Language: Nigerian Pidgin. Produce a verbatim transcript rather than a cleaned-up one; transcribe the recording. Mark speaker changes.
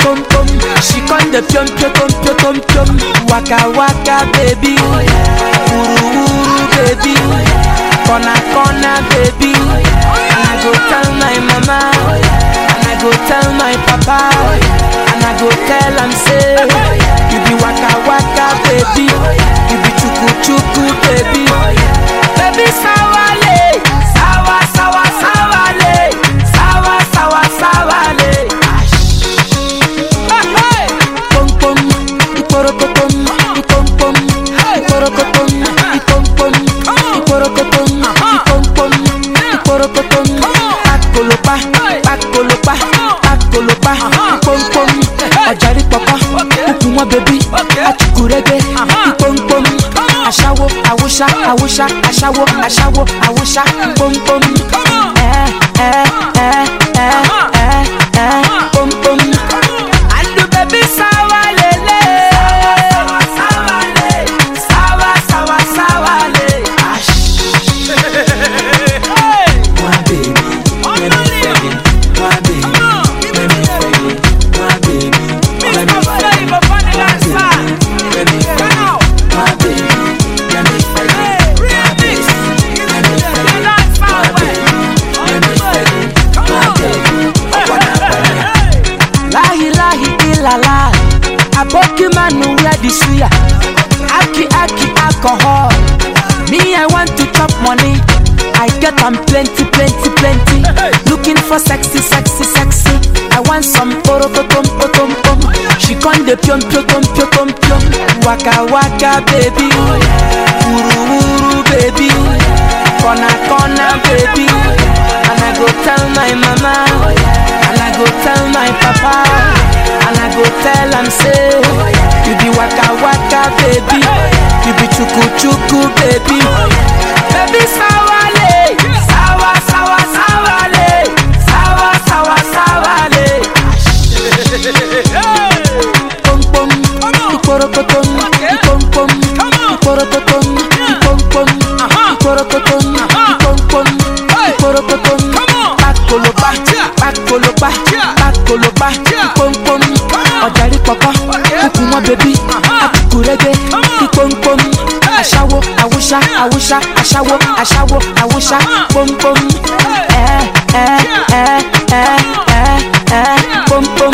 Speaker 1: pom pom. She con the pium pium pium pium pium. Waka waka baby, uru uru baby, corner corner baby. And I go tell my mama, and I go tell my papa, and I go tell am say, you be waka waka baby, you be chuku chuku baby, baby sawale, sawa sawa sawale, sawa sawa sawale. Pom pom, iporokotom, ipom pom, iporokotom, ipom pom, iporokotom, ipom pom, iporokotom. Pakolopa, pakolopa, pakolopa, ipom pom. Ọjàrí pọpọ, ukunwa baby, achukurege, ipom pom. Aṣawo, awusa, awusa, aṣawo, aṣawo, awusa, pom pom. Eh eh eh eh eh eh, pom pom. Andu baby sawa lele, sawa sawa le, sawa sawa sawa le. My baby, let me feel it. My baby, let me feel it. My baby, let me feel it. My baby, let me feel it. My baby, let me feel it. My baby, let me feel it. My baby, let me feel it. My baby, I wanna feel it. Lahi lahi ilala, aboki manu wear the suya. Aki aki alcohol. Me I want to chop money. I get am plenty, plenty, plenty. Looking for sexy, sexy, sexy. I want some poro tom tom tom. She con the pium pium pium pium pium. Waka waka baby, uru uru baby, corner corner baby. And I go tell my mama, and I go tell my papa, and I go tell am say, you be waka waka baby, you be chuku chuku baby, baby sawale, sawa sawa sawale, sawa sawa sawale. Pom pom, iporokotom, ipom pom, iporokotom, ipom pom, iporokotom, ipom pom, iporokotom. Pakolopa, pakolopa, pakolopa, ipom pom. Ọjàrí pọpọ, ukunwa baby, achukurege, ipom pom. Aṣawo, awusa, awusa, aṣawo, aṣawo, awusa, pom pom. Eh eh eh eh eh eh, pom pom.